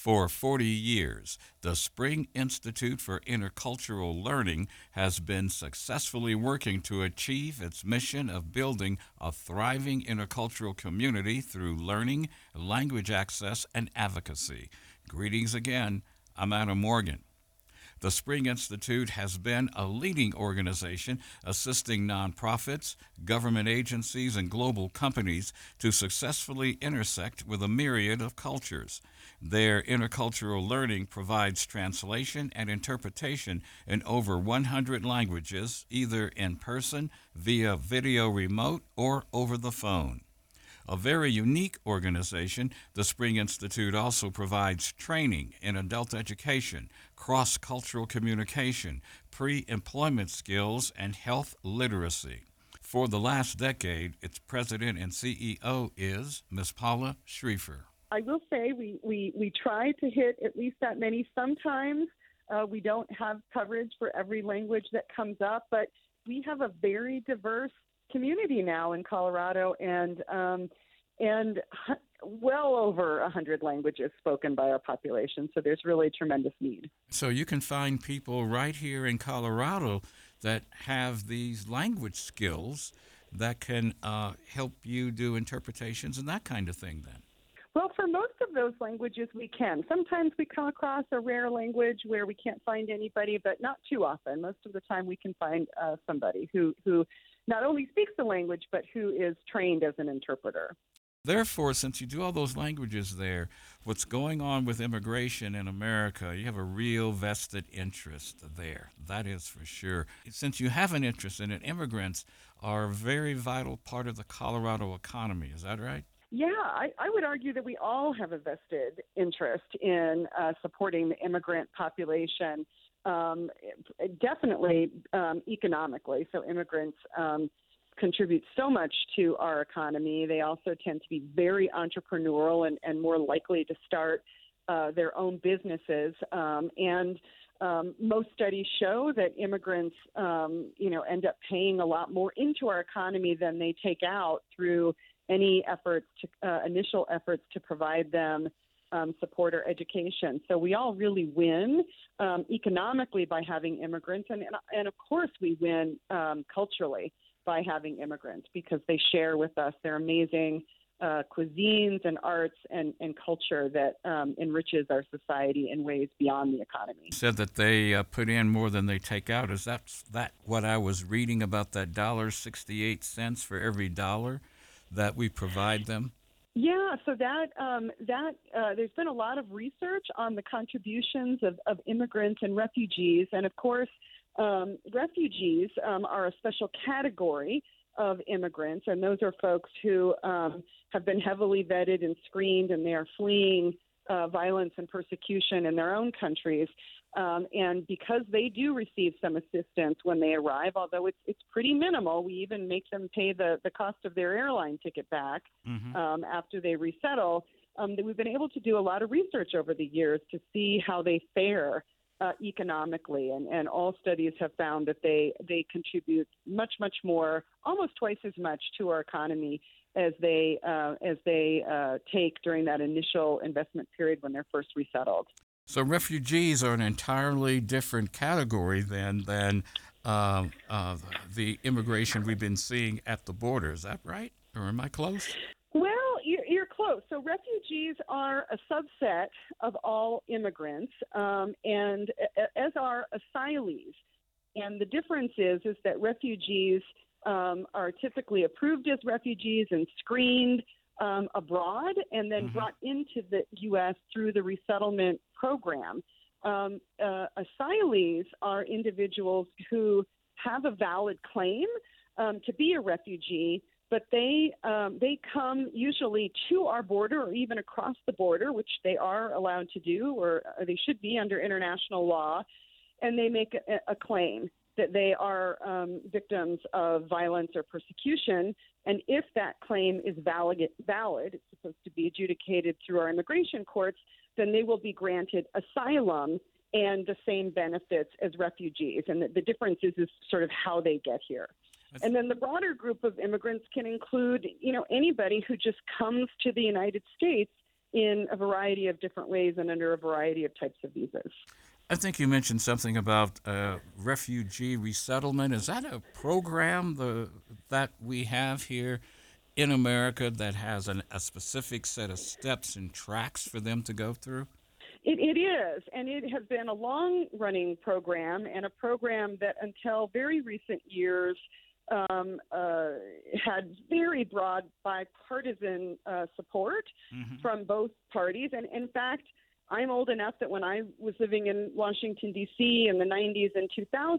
For 40 years, the Spring Institute for Intercultural Learning has been successfully working to achieve its mission of building a thriving intercultural community through learning, language access, and advocacy. Greetings again. I'm Adam Morgan. The Spring Institute has been a leading organization assisting nonprofits, government agencies, and global companies to successfully intersect with a myriad of cultures. Their intercultural learning provides translation and interpretation in over 100 languages, either in person, via video remote, or over the phone. A very unique organization, the Spring Institute also provides training in adult education, cross cultural communication, pre employment skills, and health literacy. For the last decade, its president and CEO is Ms. Paula Schrieffer. I will say we try to hit at least that many. Sometimes we don't have coverage for every language that comes up, but we have a very diverse community now in Colorado, and well over 100 languages spoken by our population. So there's really tremendous need. So you can find people right here in Colorado that have these language skills that can help you do interpretations and that kind of thing then. Well, for most of those languages, we can. Sometimes we come across a rare language where we can't find anybody, but not too often. Most of the time we can find somebody who not only speaks the language, but who is trained as an interpreter. Therefore, since you do all those languages there, what's going on with immigration in America, you have a real vested interest there. That is for sure. Since you have an interest in it, immigrants are a very vital part of the Colorado economy. Is that right? Yeah, I would argue that we all have a vested interest in supporting the immigrant population, definitely economically. So immigrants contribute so much to our economy. They also tend to be very entrepreneurial and more likely to start their own businesses. And most studies show that immigrants, end up paying a lot more into our economy than they take out through any initial efforts to provide them support or education. So we all really win economically by having immigrants, and of course we win culturally by having immigrants because they share with us their amazing cuisines and arts and culture that enriches our society in ways beyond the economy. You said that they put in more than they take out. Is that what I was reading about, that $1.68 for every dollar that we provide them? Yeah, so that there's been a lot of research on the contributions of immigrants and refugees, and of course, refugees are a special category of immigrants, and those are folks who have been heavily vetted and screened, and they are fleeing violence and persecution in their own countries. And because they do receive some assistance when they arrive, although it's pretty minimal, we even make them pay the cost of their airline ticket back after they resettle. That we've been able to do a lot of research over the years to see how they fare economically, and all studies have found that they contribute much more, almost twice as much to our economy as they take during that initial investment period when they're first resettled. So refugees are an entirely different category than the immigration we've been seeing at the border. Is that right? Or am I close? Well, you're close. So refugees are a subset of all immigrants, and as are asylees. And the difference is that refugees are typically approved as refugees and screened abroad and then brought into the U.S. through the resettlement program. Asylees are individuals who have a valid claim to be a refugee, but they come usually to our border or even across the border, which they are allowed to do, or they should be under international law, and they make a claim that they are victims of violence or persecution. And if that claim is valid, it's supposed to be adjudicated through our immigration courts, then they will be granted asylum and the same benefits as refugees. And the difference is sort of how they get here. And then the broader group of immigrants can include, anybody who just comes to the United States in a variety of different ways and under a variety of types of visas. I think you mentioned something about refugee resettlement. Is that a program that we have here in America that has a specific set of steps and tracks for them to go through? It is, and it has been a long-running program, and a program that until very recent years had very broad bipartisan support from both parties. And in fact, I'm old enough that when I was living in Washington, D.C. in the 90s and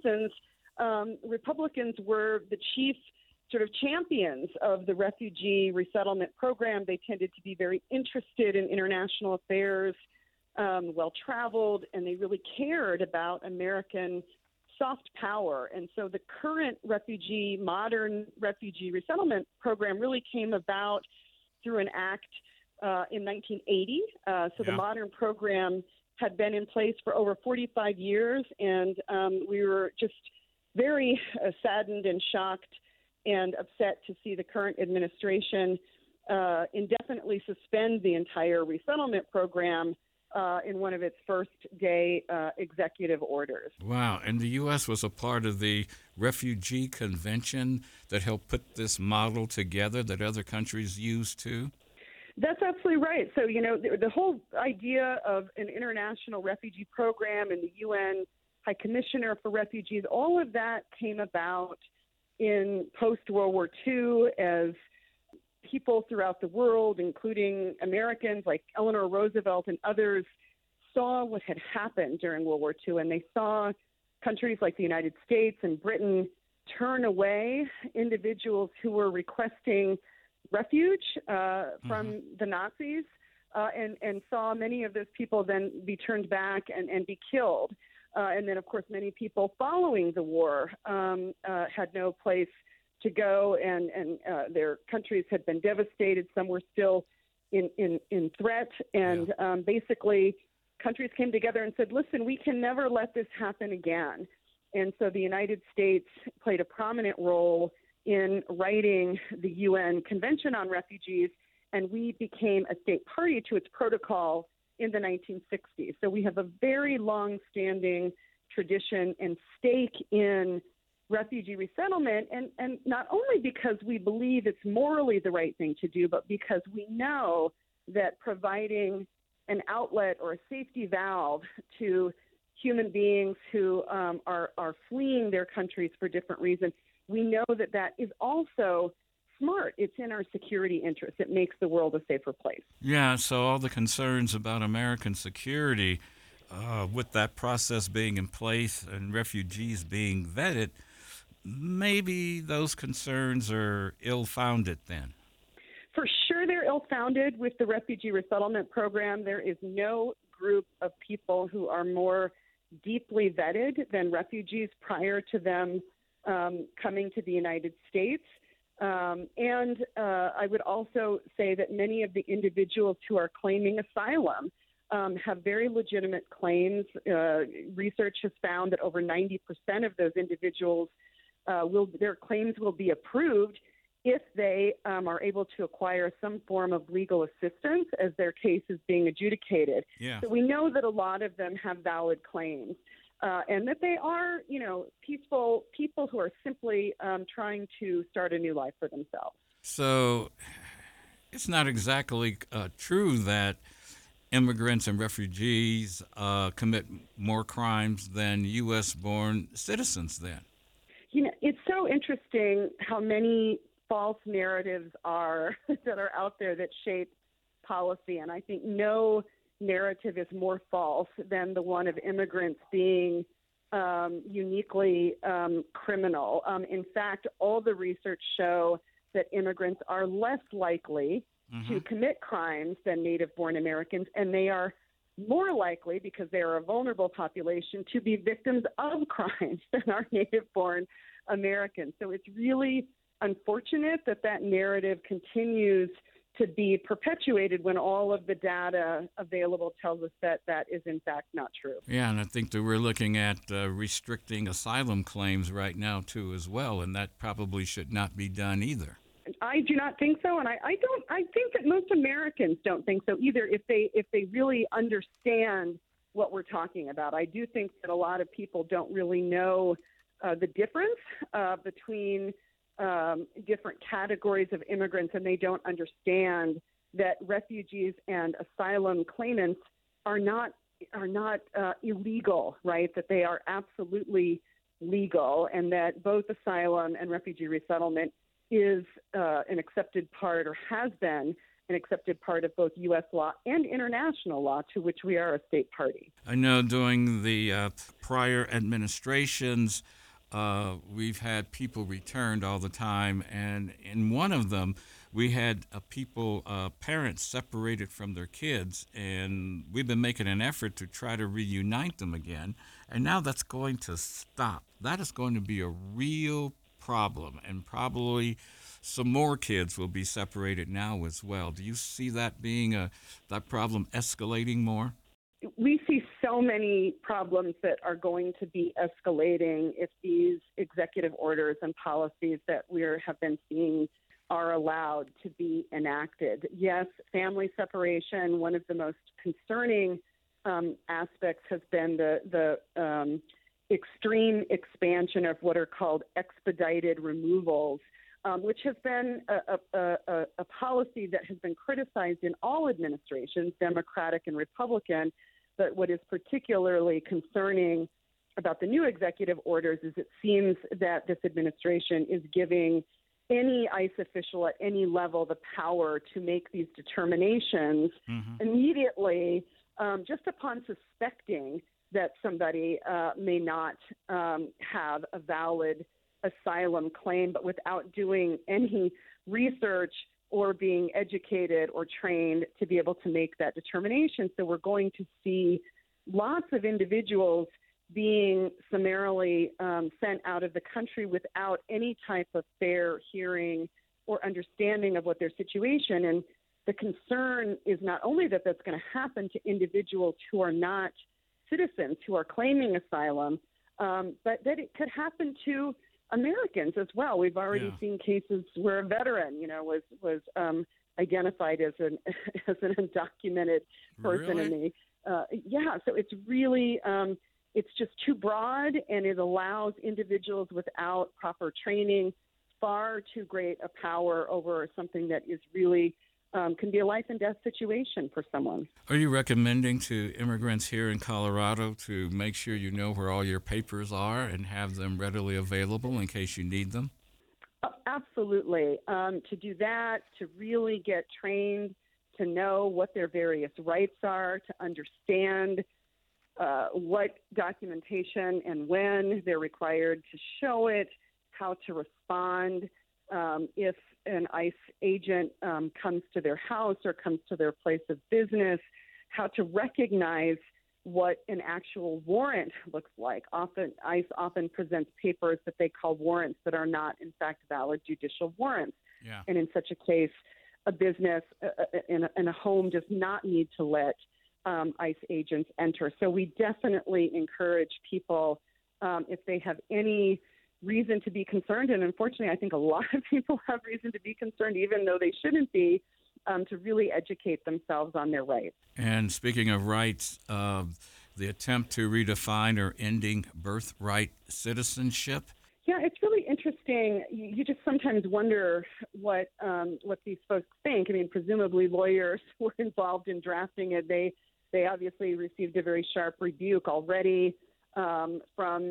2000s, Republicans were the chief sort of champions of the refugee resettlement program. They tended to be very interested in international affairs, well-traveled, and they really cared about American soft power. And so the current modern refugee resettlement program really came about through an act in 1980. The modern program had been in place for over 45 years, and we were just very saddened and shocked and upset to see the current administration indefinitely suspend the entire resettlement program in one of its first day executive orders. Wow. And the U.S. was a part of the Refugee Convention that helped put this model together that other countries use too? That's absolutely right. So, the whole idea of an international refugee program and the UN High Commissioner for Refugees, all of that came about in post-World War II as people throughout the world, including Americans like Eleanor Roosevelt and others, saw what had happened during World War II, and they saw countries like the United States and Britain turn away individuals who were requesting refuge from the Nazis, and saw many of those people then be turned back and be killed. And then, of course, many people following the war had no place to go, and their countries had been devastated. Some were still in threat. And basically, countries came together and said, listen, we can never let this happen again. And so the United States played a prominent role in writing the UN Convention on Refugees, and we became a state party to its protocol in the 1960s. So we have a very long-standing tradition and stake in refugee resettlement, and not only because we believe it's morally the right thing to do, but because we know that providing an outlet or a safety valve to human beings who are fleeing their countries for different reasons, we know that that is also smart. It's in our security interest. It makes the world a safer place. Yeah, so all the concerns about American security, with that process being in place and refugees being vetted, maybe those concerns are ill-founded then. For sure they're ill-founded with the refugee resettlement program. There is no group of people who are more deeply vetted than refugees prior to them coming to the United States. And I would also say that many of the individuals who are claiming asylum have very legitimate claims. Research has found that over 90% of those individuals, their claims will be approved if they are able to acquire some form of legal assistance as their case is being adjudicated. Yeah. So we know that a lot of them have valid claims. And that they are, peaceful people who are simply trying to start a new life for themselves. So it's not exactly true that immigrants and refugees commit more crimes than U.S.-born citizens then. It's so interesting how many false narratives that are out there that shape policy. And I think no narrative is more false than the one of immigrants being uniquely criminal. In fact, all the research show that immigrants are less likely to commit crimes than native-born Americans, and they are more likely, because they are a vulnerable population, to be victims of crimes than our native-born Americans. So it's really unfortunate that narrative continues to be perpetuated when all of the data available tells us that is in fact not true. Yeah, and I think that we're looking at restricting asylum claims right now too as well, and that probably should not be done either. I do not think so, and I don't. I think that most Americans don't think so either. If they really understand what we're talking about, I do think that a lot of people don't really know the difference between different categories of immigrants, and they don't understand that refugees and asylum claimants are not illegal, right? That they are absolutely legal, and that both asylum and refugee resettlement is an accepted part, or has been an accepted part of both U.S. law and international law, to which we are a state party. I know during the prior administrations, we've had people returned all the time, and in one of them, we had parents separated from their kids, and we've been making an effort to try to reunite them again, and now that's going to stop. That is going to be a real problem, and probably some more kids will be separated now as well. Do you see that being that problem escalating more? We see so many problems that are going to be escalating if these executive orders and policies that we have been seeing are allowed to be enacted. Yes, family separation, one of the most concerning aspects has been the extreme expansion of what are called expedited removals, which has been a policy that has been criticized in all administrations, Democratic and Republican. But what is particularly concerning about the new executive orders is it seems that this administration is giving any ICE official at any level the power to make these determinations immediately, just upon suspecting that somebody may not have a valid asylum claim, but without doing any research or being educated or trained to be able to make that determination. So we're going to see lots of individuals being summarily sent out of the country without any type of fair hearing or understanding of what their situation. And the concern is not only that that's going to happen to individuals who are not citizens, who are claiming asylum, but that it could happen to Americans as well. We've already seen cases where a veteran, was identified as an undocumented person Really? So it's really it's just too broad, and it allows individuals without proper training far too great a power over something that is really can be a life and death situation for someone. Are you recommending to immigrants here in Colorado to make sure you know where all your papers are and have them readily available in case you need them? Absolutely. To do that, to really get trained, to know what their various rights are, to understand what documentation and when they're required to show it, how to respond if an ICE agent comes to their house or comes to their place of business, how to recognize what an actual warrant looks like. ICE often presents papers that they call warrants that are not, in fact, valid judicial warrants. Yeah. And in such a case, a business in a home does not need to let ICE agents enter. So we definitely encourage people, if they have any reason to be concerned, and unfortunately I think a lot of people have reason to be concerned even though they shouldn't be, to really educate themselves on their rights. And speaking of rights, the attempt to redefine or ending birthright citizenship. Yeah, it's really interesting. You just sometimes wonder what these folks think. I mean, presumably lawyers were involved in drafting it. They obviously received a very sharp rebuke already from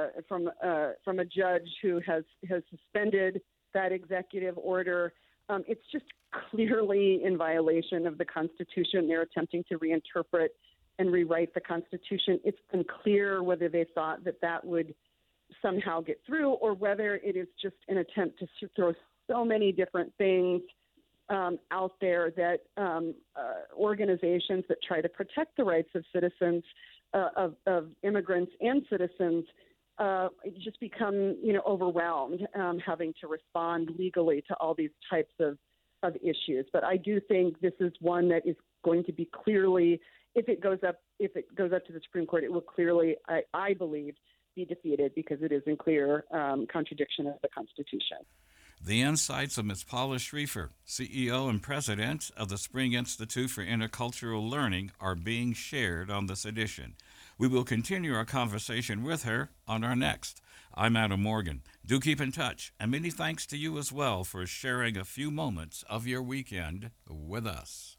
a judge who has suspended that executive order. It's just clearly in violation of the Constitution. They're attempting to reinterpret and rewrite the Constitution. It's unclear whether they thought that would somehow get through, or whether it is just an attempt to throw so many different things out there that organizations that try to protect the rights of citizens, of immigrants and citizens, just become overwhelmed, having to respond legally to all these types of issues. But I do think this is one that is going to be clearly, if it goes up to the Supreme Court, it will clearly, I believe, be defeated, because it is in clear contradiction of the Constitution. The insights of Ms. Paula Schrieffer, CEO and President of the Spring Institute for Intercultural Learning, are being shared on this edition. We will continue our conversation with her on our next. I'm Adam Morgan. Do keep in touch, and many thanks to you as well for sharing a few moments of your weekend with us.